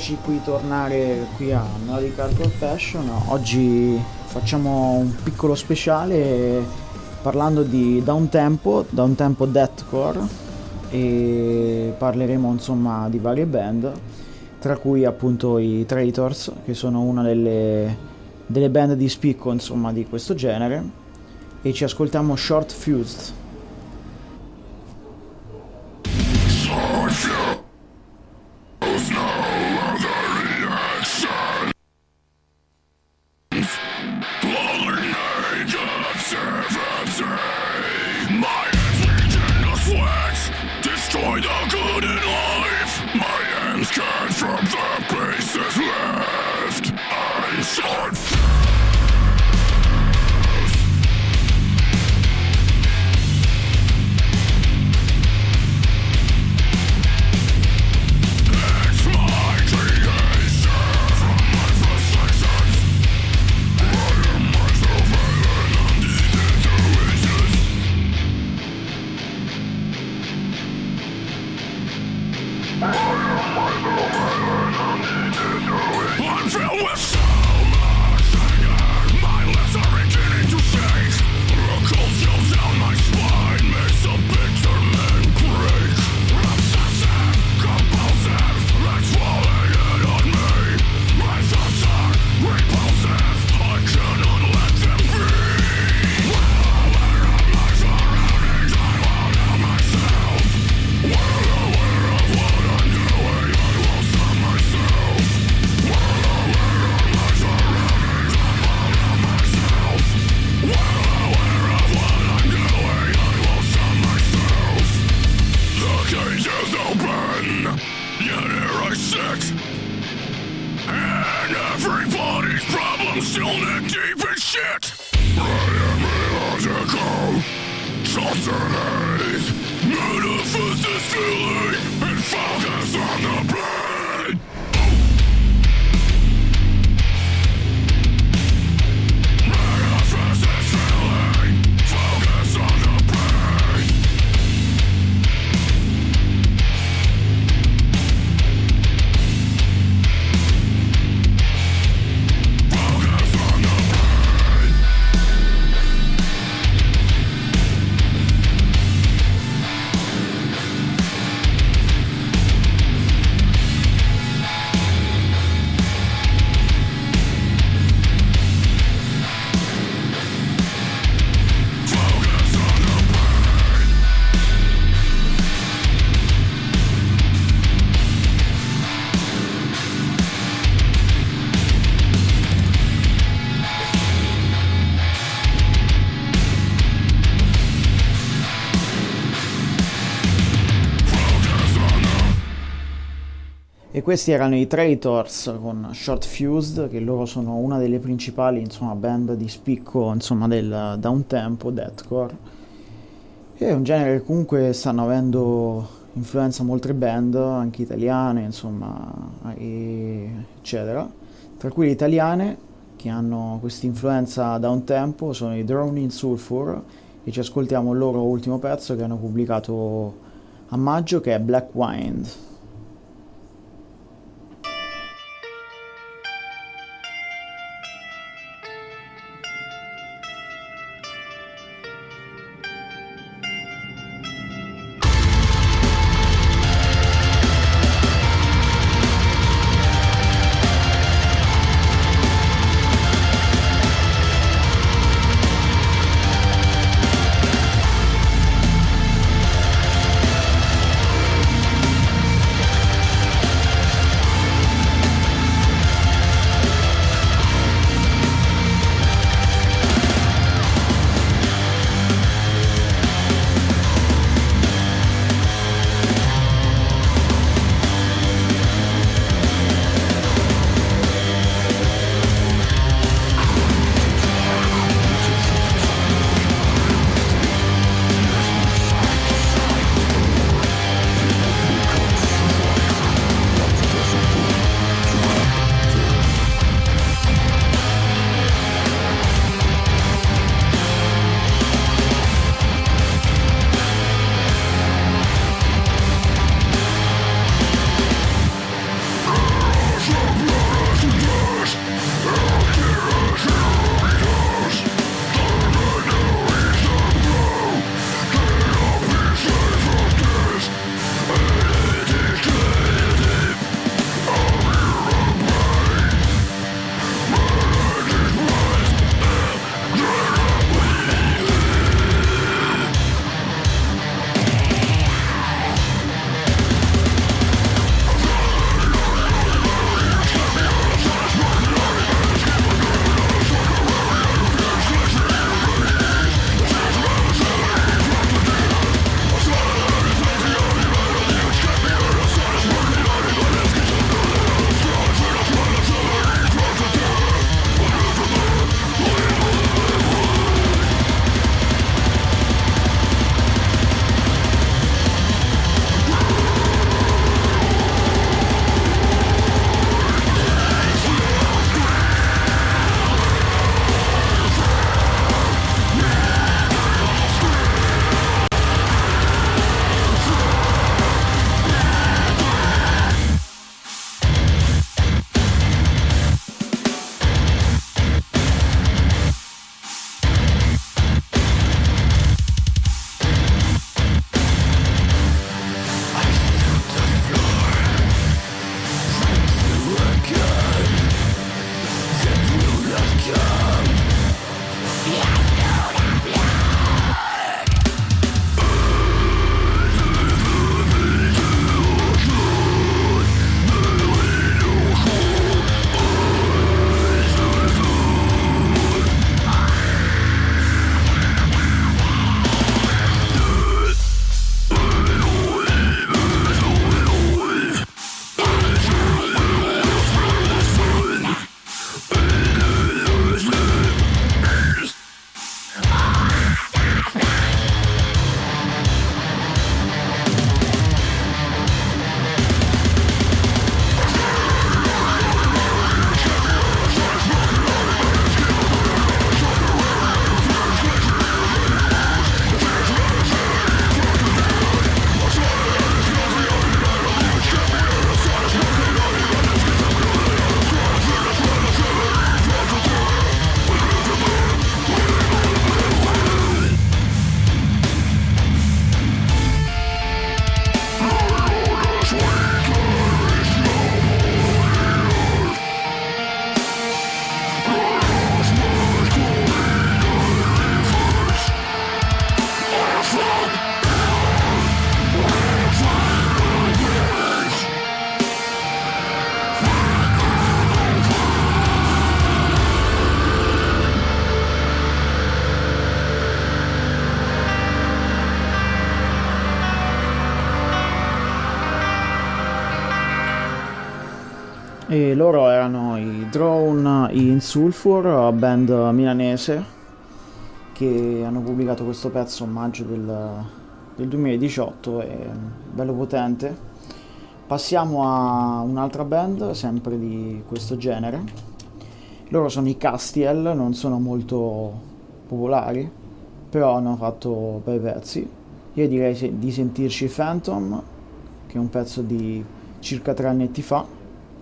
Eccoci qui, tornare qui a Melodic Hardcore Passion. Oggi facciamo un piccolo speciale parlando di downtempo deathcore, e parleremo insomma di varie band, tra cui appunto i Traitors, che sono una delle band di spicco insomma di questo genere, e ci ascoltiamo Short Fused. E questi erano i Traitors con Short Fused, che loro sono una delle principali insomma band di spicco insomma del downtempo deathcore. È un genere che comunque stanno avendo influenza molte band anche italiane insomma, eccetera, tra cui le italiane che hanno questa influenza downtempo sono i Drowning Sulfur, e ci ascoltiamo il loro ultimo pezzo che hanno pubblicato a maggio, che è Black Wind. E loro erano i Drone in Sulfur, band milanese che hanno pubblicato questo pezzo a maggio del 2018, è bello potente. Passiamo a un'altra band sempre di questo genere. Loro sono i Castiel, non sono molto popolari, però hanno fatto bei pezzi. Io direi di sentirci Phantom, che è un pezzo di circa 3 annetti fa.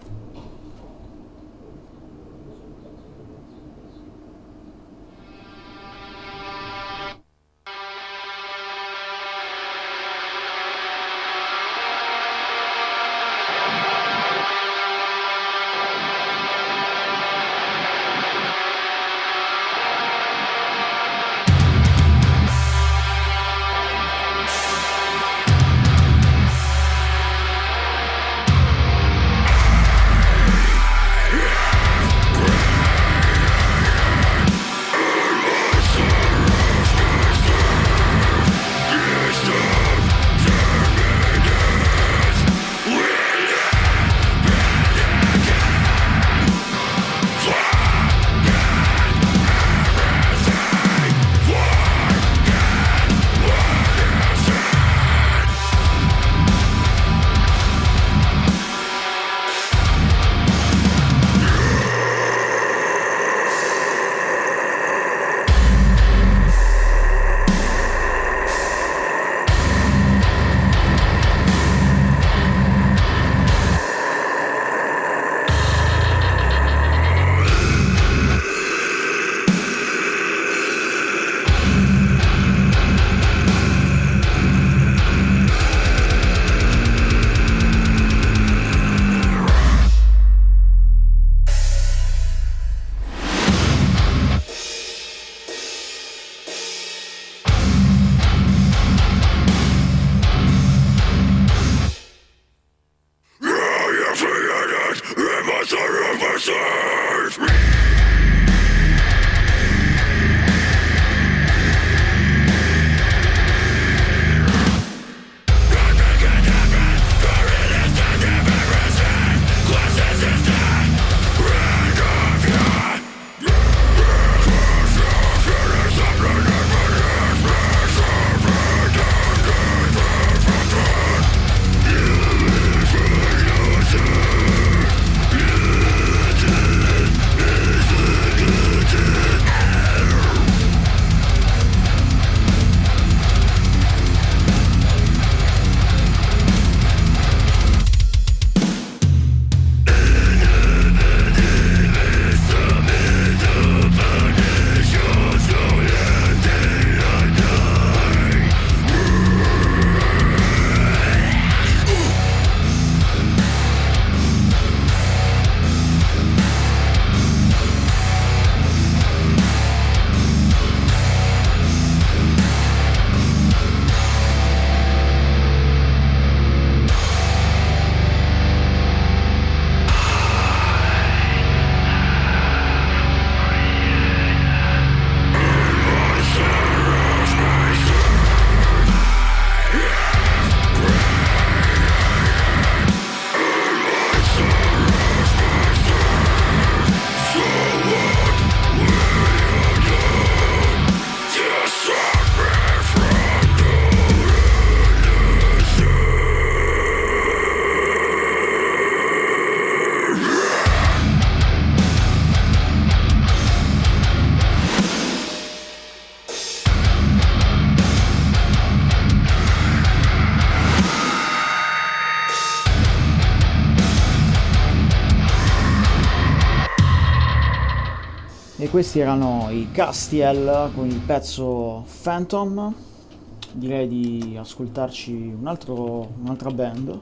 E questi erano i Castiel con il pezzo Phantom. Direi di ascoltarci un'altra band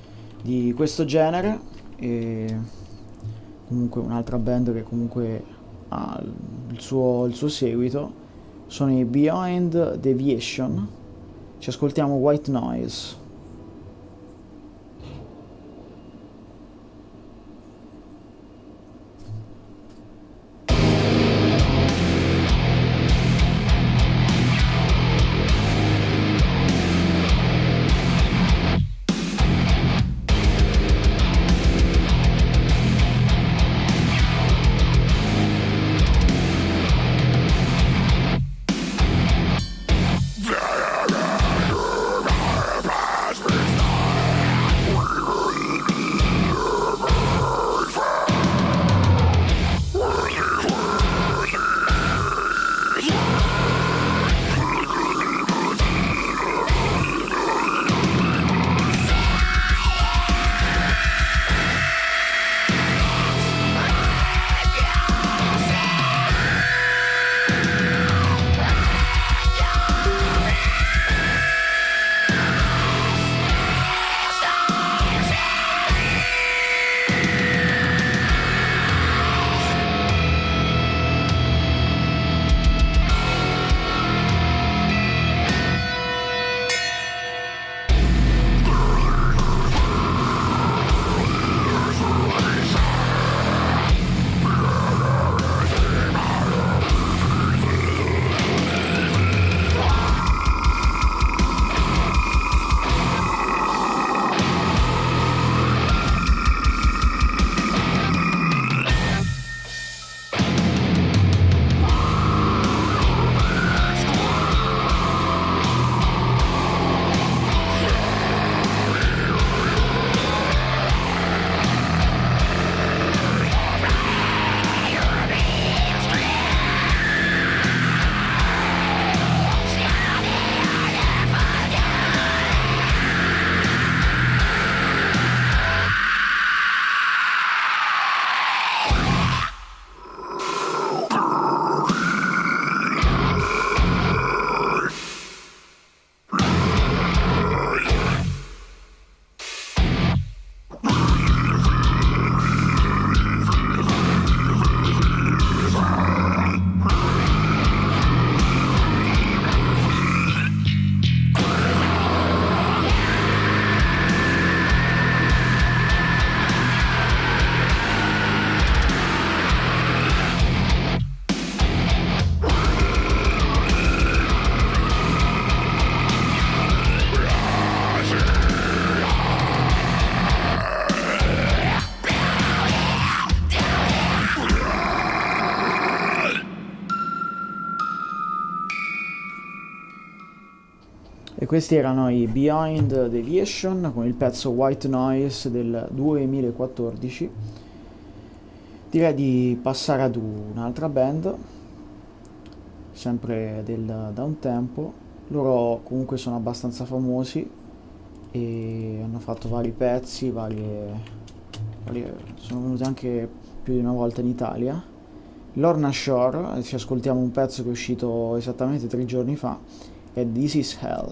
di questo genere, e comunque un'altra band che comunque ha il suo seguito. Sono i Behind Deviation. Ci ascoltiamo White Noise. Questi erano i Behind Deviation con il pezzo White Noise del 2014. Direi di passare ad un'altra band, sempre del downtempo. Loro comunque sono abbastanza famosi e hanno fatto vari pezzi, sono venuti anche più di una volta in Italia. Lorna Shore, ci ascoltiamo un pezzo che è uscito esattamente 3 giorni fa, è This Is Hell.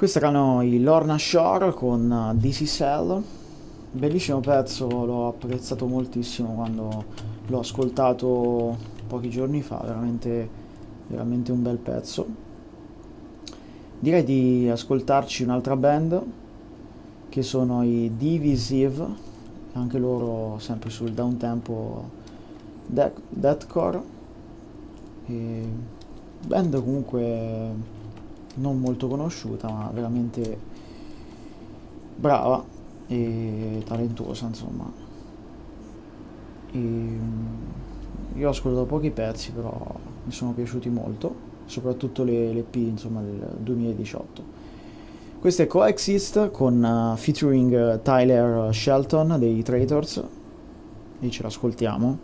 Questi erano i Lorna Shore con This Is Hell, bellissimo pezzo, l'ho apprezzato moltissimo quando l'ho ascoltato pochi giorni fa, veramente, veramente un bel pezzo. Direi di ascoltarci un'altra band che sono i Divisive, anche loro sempre sul downtempo deathcore, e band comunque non molto conosciuta ma veramente brava e talentuosa, insomma. Io ho ascoltato pochi pezzi, però mi sono piaciuti molto, soprattutto l'EP, insomma, del 2018. Questo è Coexist con featuring Tyler Shelton dei Traitors e ce l'ascoltiamo.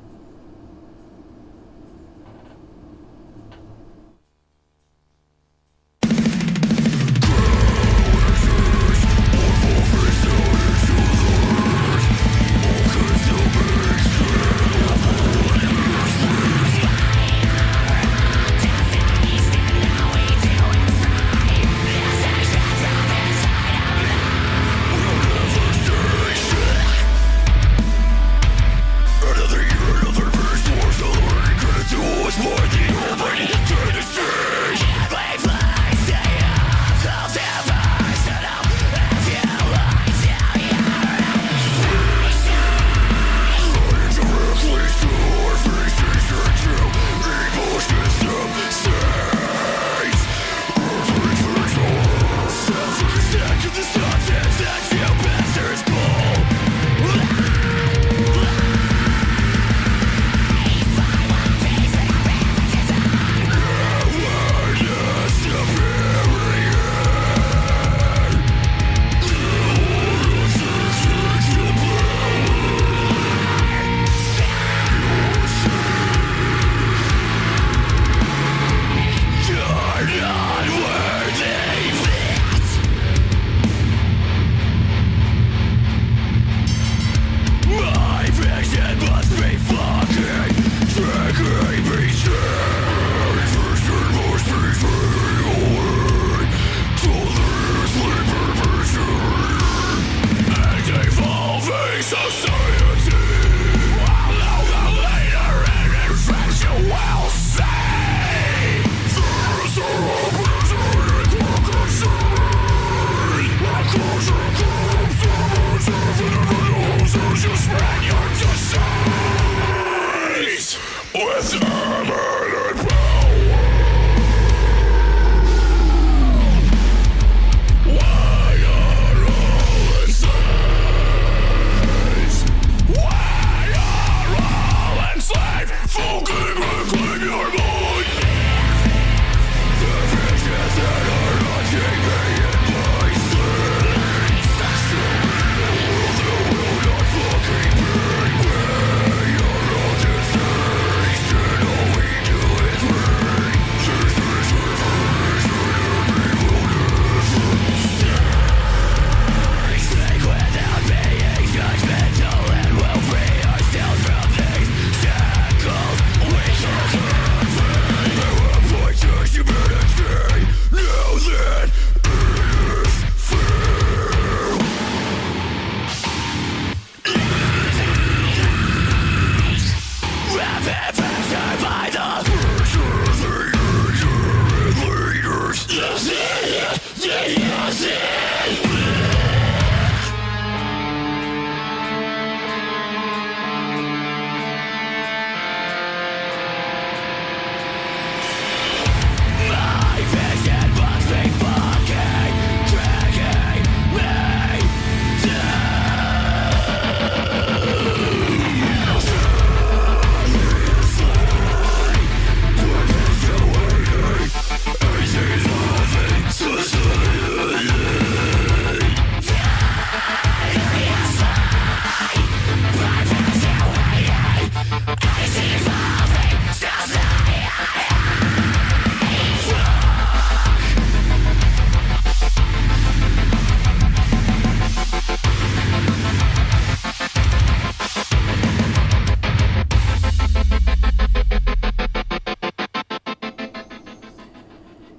Your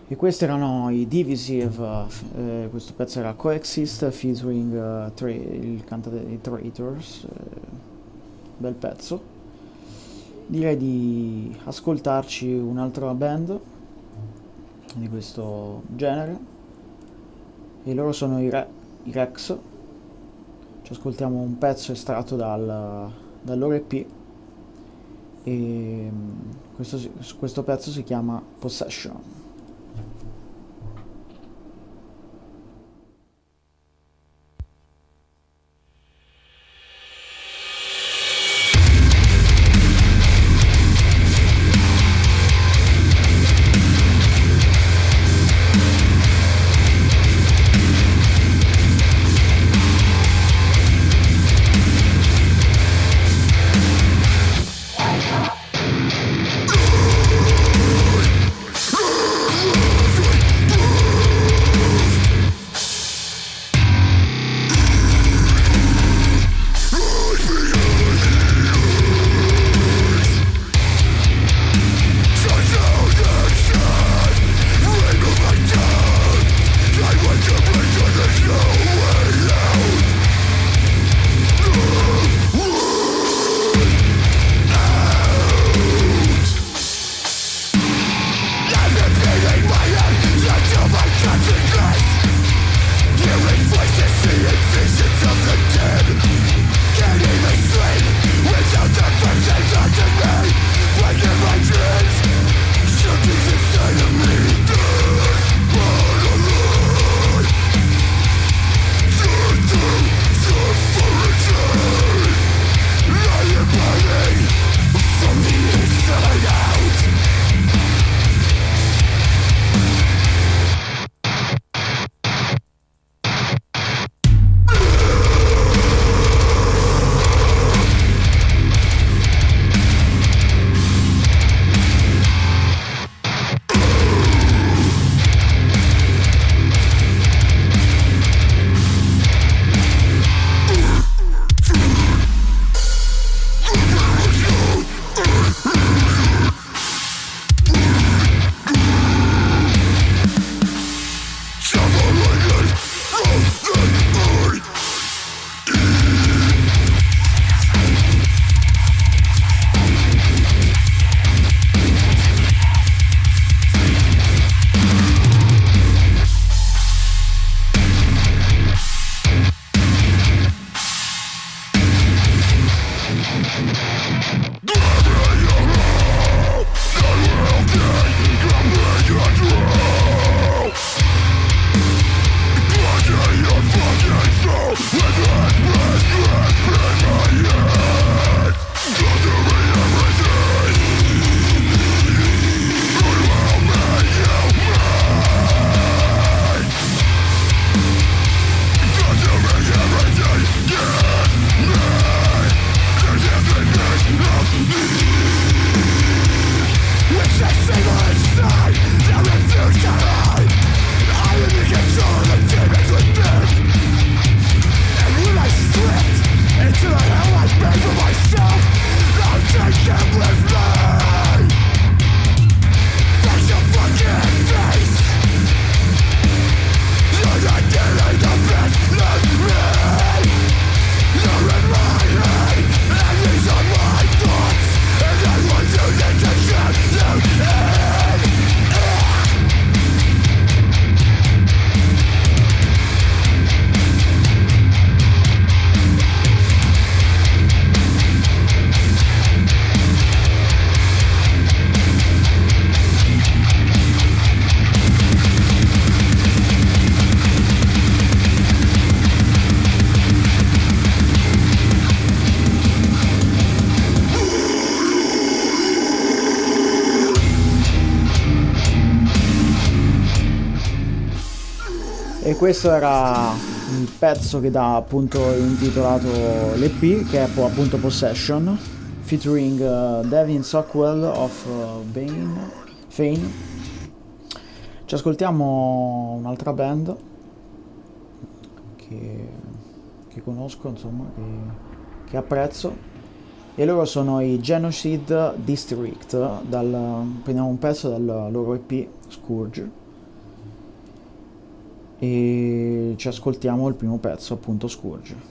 E questi erano i Divisive, questo pezzo era Coexist featuring il cantante dei Traitors, bel pezzo. Direi di ascoltarci un'altra band di questo genere, e loro sono i Rex. Ci ascoltiamo un pezzo estratto dal loro EP, e questo pezzo si chiama Possession. E questo era il pezzo che dà appunto intitolato l'EP, che è appunto Possession, featuring Devin Sockwell of Fane. Ci ascoltiamo un'altra band che conosco, insomma, che apprezzo, e loro sono i Genocide District. Prendiamo un pezzo dal loro EP Scourge, e ci ascoltiamo il primo pezzo, appunto Scourge.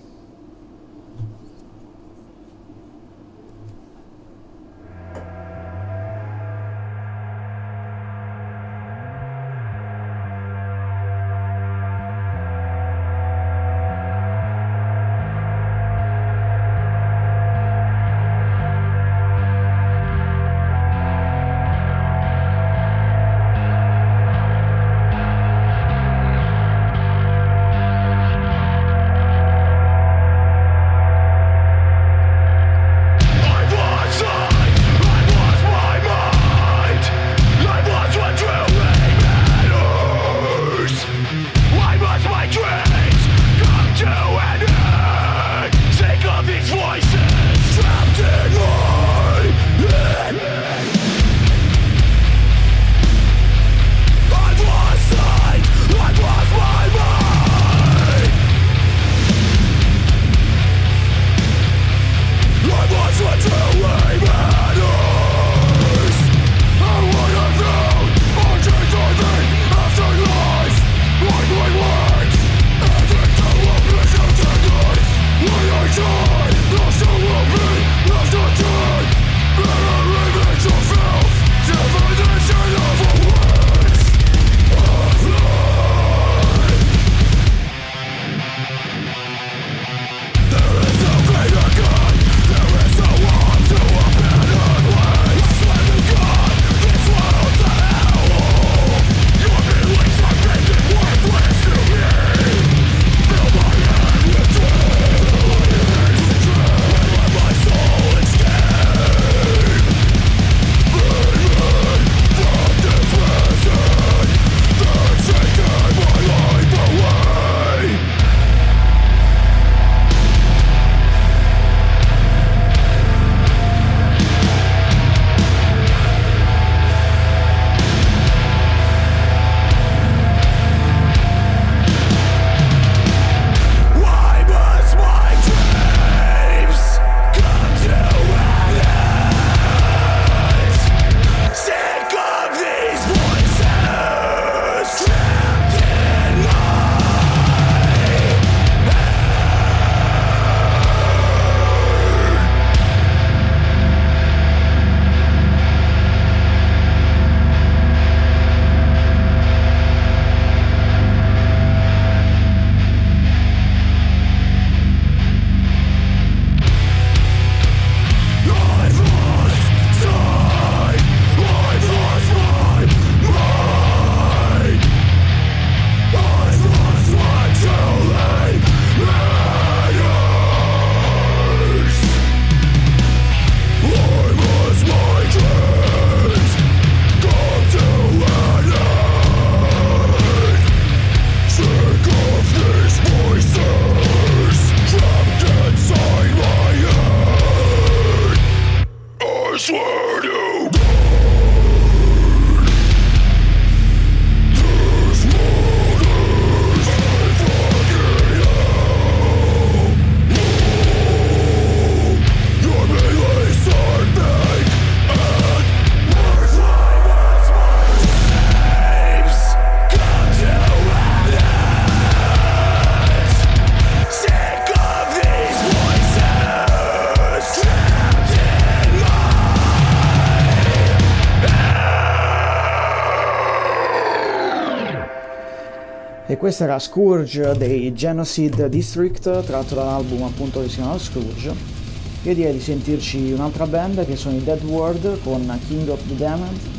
E questa era Scourge dei Genocid District, tratto dall'album appunto che si chiama Scourge. Io direi di sentirci un'altra band che sono i Dead World con King of the Damned.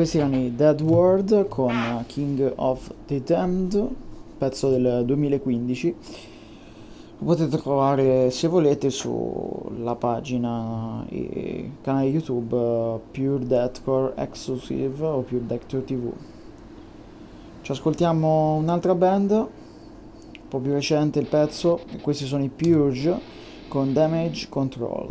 Questi erano i Dead World con King of the Damned, pezzo del 2015. Lo potete trovare se volete sulla pagina e canale YouTube Pure Deathcore Exclusive o Pure Deathcore TV. Ci ascoltiamo un'altra band, un po' più recente il pezzo, e questi sono i Purge con Damage Control.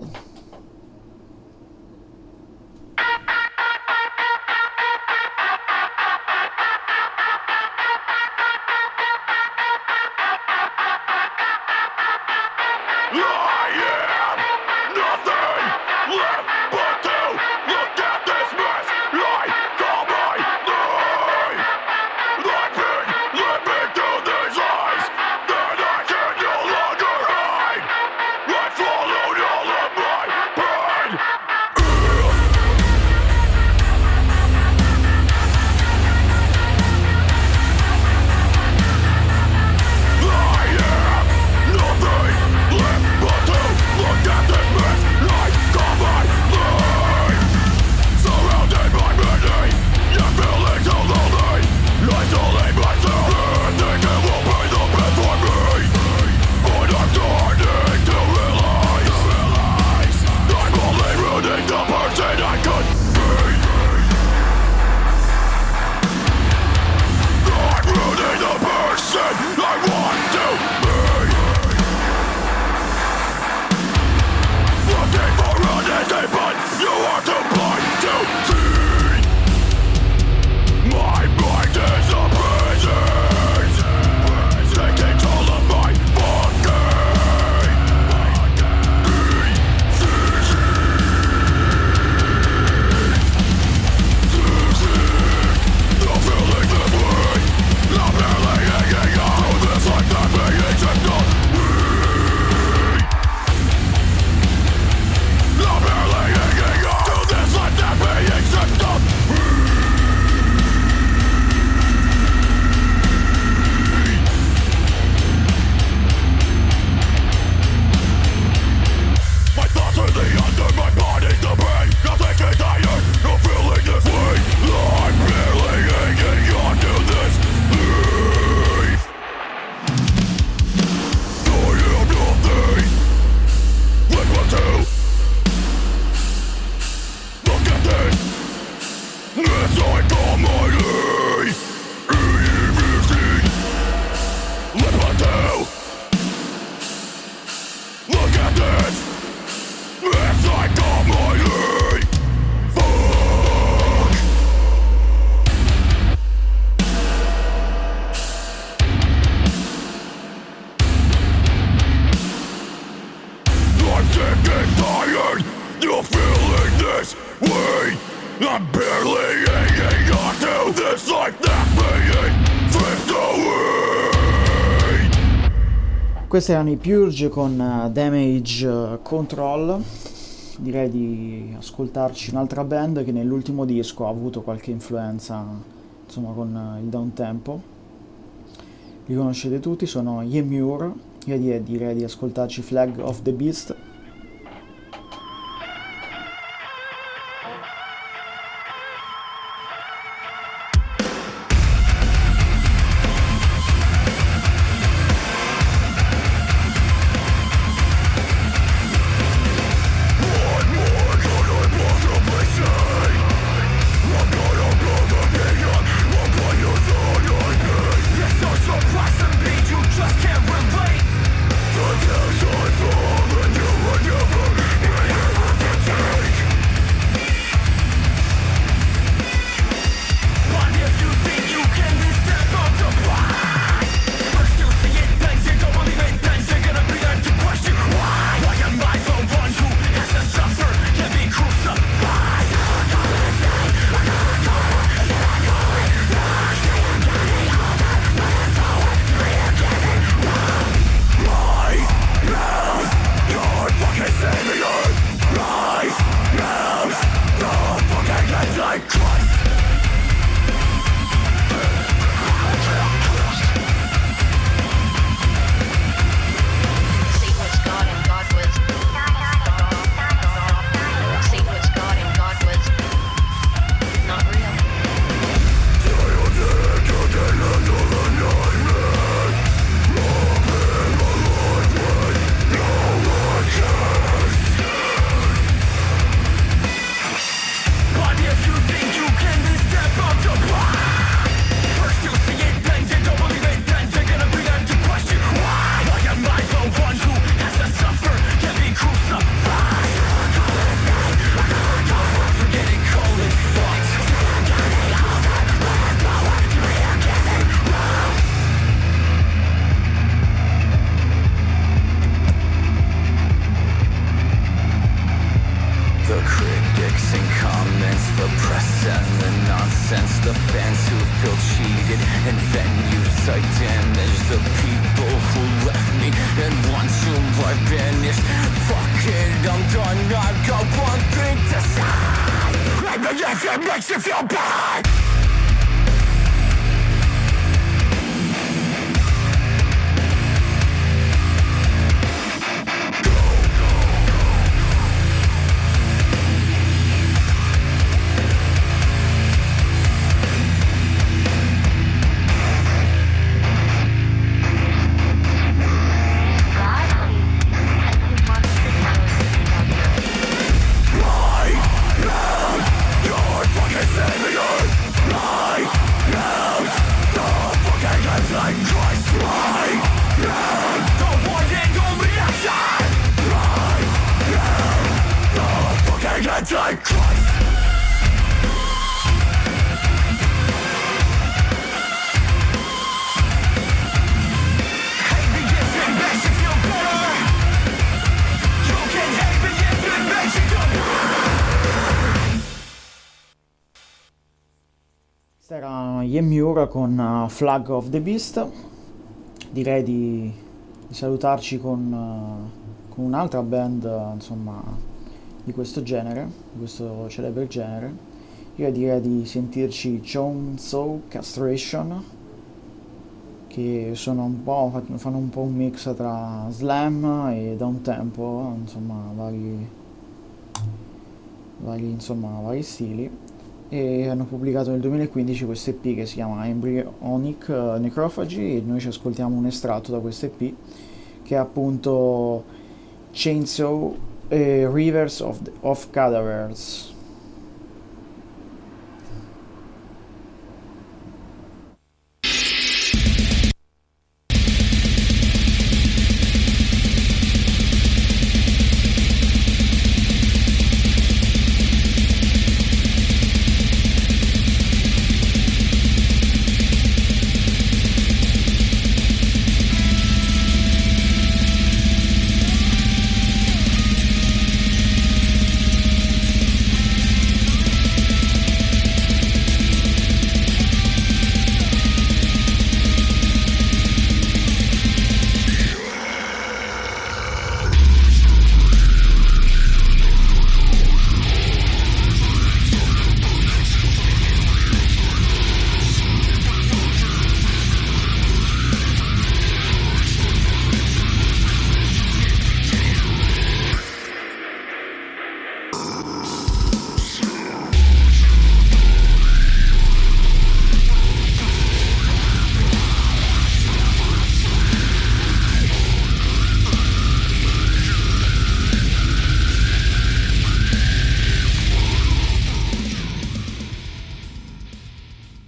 Questi erano i Purge con Damage Control. Direi di ascoltarci un'altra band che nell'ultimo disco ha avuto qualche influenza, insomma, con il downtempo. Li conoscete tutti, sono Ymure. Io direi di ascoltarci Flag of the Beast. Just can't relate. The tension from when you finished. Fuck it, I'm done. I've got one thing to say. Maybe if it makes you feel bad. Era Yemiura con Flag of the Beast. Direi di salutarci con un'altra band, insomma, di questo genere, di questo celebre genere. Io direi di sentirci Chainsaw Castration, che fanno un po' un mix tra slam e downtempo, insomma, vari stili. E hanno pubblicato nel 2015 questo EP che si chiama Embryonic Necrophagy, e noi ci ascoltiamo un estratto da questo EP che è appunto Chainsaw Rivers of Cadavers.